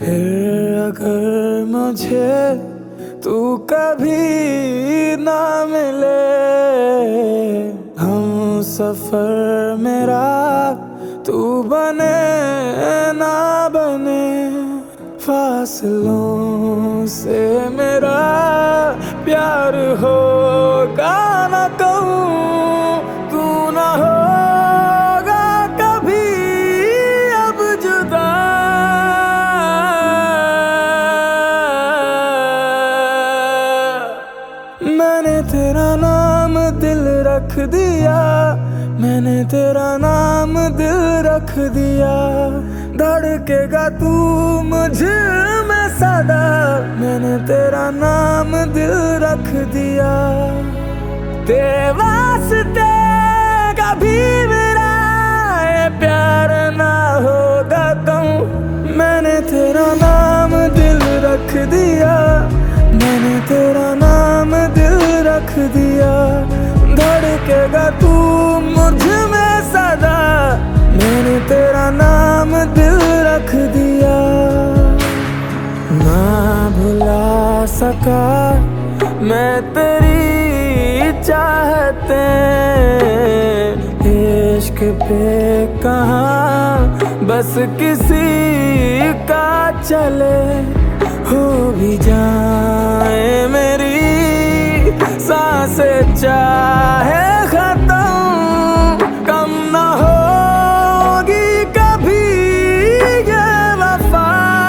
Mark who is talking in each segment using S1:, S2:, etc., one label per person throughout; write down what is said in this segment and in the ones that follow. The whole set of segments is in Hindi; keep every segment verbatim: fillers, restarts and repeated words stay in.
S1: फिर अगर मुझे तू कभी ना मिले, हम सफर मेरा तू बने ना बने, फासलों से मेरा प्यार होगा ना कहूँ तू ना होगा कभी अब जुदा। मैंने तेरा नाम दिल रख दिया, मैंने तेरा नाम दिल रख दिया, धड़केगा तू मुझ में सदा, मैंने तेरा नाम दिल रख दिया। तेरे वास्ते कभी मेरा ये प्यार ना होगा कहूँ, मैंने तेरा नाम दिल रख दिया, मैंने तेरा नाम दिल रख दिया, धड़केगा तू मुझ में सदा, मैंने तेरा नाम दिल रख दिया। ना भुला सका मैं तेरी चाहते, इश्क पे कहाँ बस किसी का चले, हो भी जाए मेरी सांसें चाहे खत्म, कम ना होगी कभी ये वफा।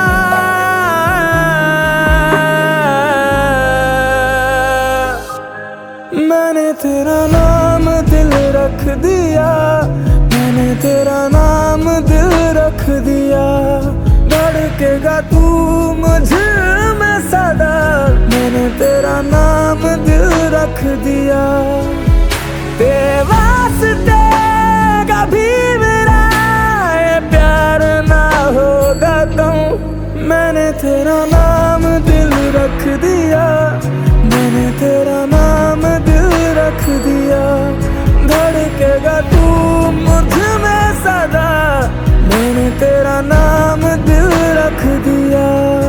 S1: मैंने तेरा नाम दिल रख दिया, मैंने तेरा नाम दिल रख दिया, धड़केगा तू मुझ में सदा, मैंने तेरा नाम दिल रख दिया। तेरे वास्ते कभी मेरा ये प्यार ना होगा कहूँ, मैंने तेरा नाम दिल रख दिया, मैंने तेरा नाम दिल रख दिया, धड़केगा तू मुझ में सदा, मैंने तेरा नाम दिल रख दिया।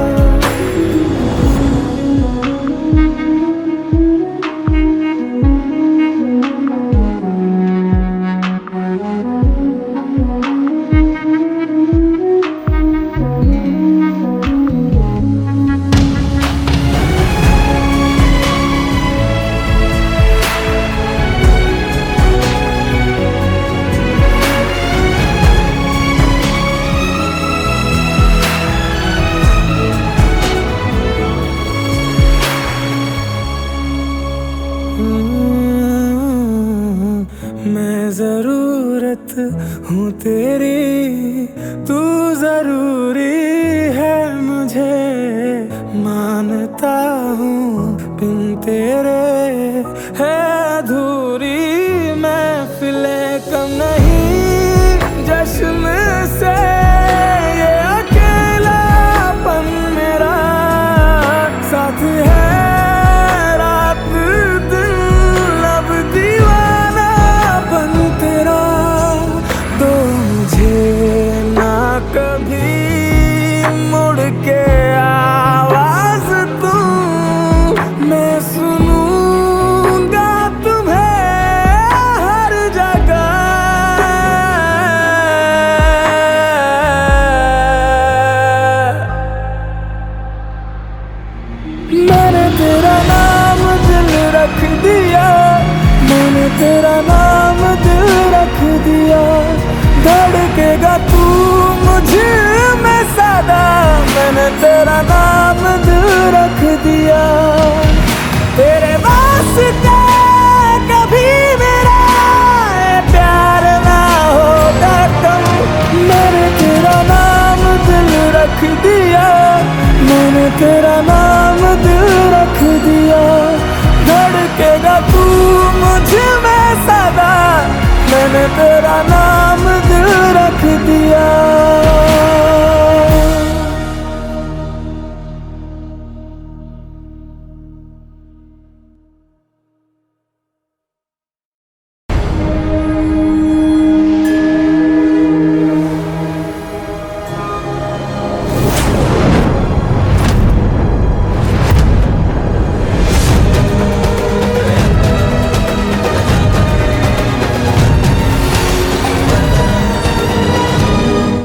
S1: मैं जरूरत हूँ तेरी, तू जरूरी है मुझे, मानता हूँ बिन तेरे है अधूरी महफिलें कम नहीं, जश्न से ये अकेलापन मेरा साथ है। मैंने तेरा नाम दिल रख दिया, मैंने तेरा नाम दिल रख दिया, धड़केगा तू मुझे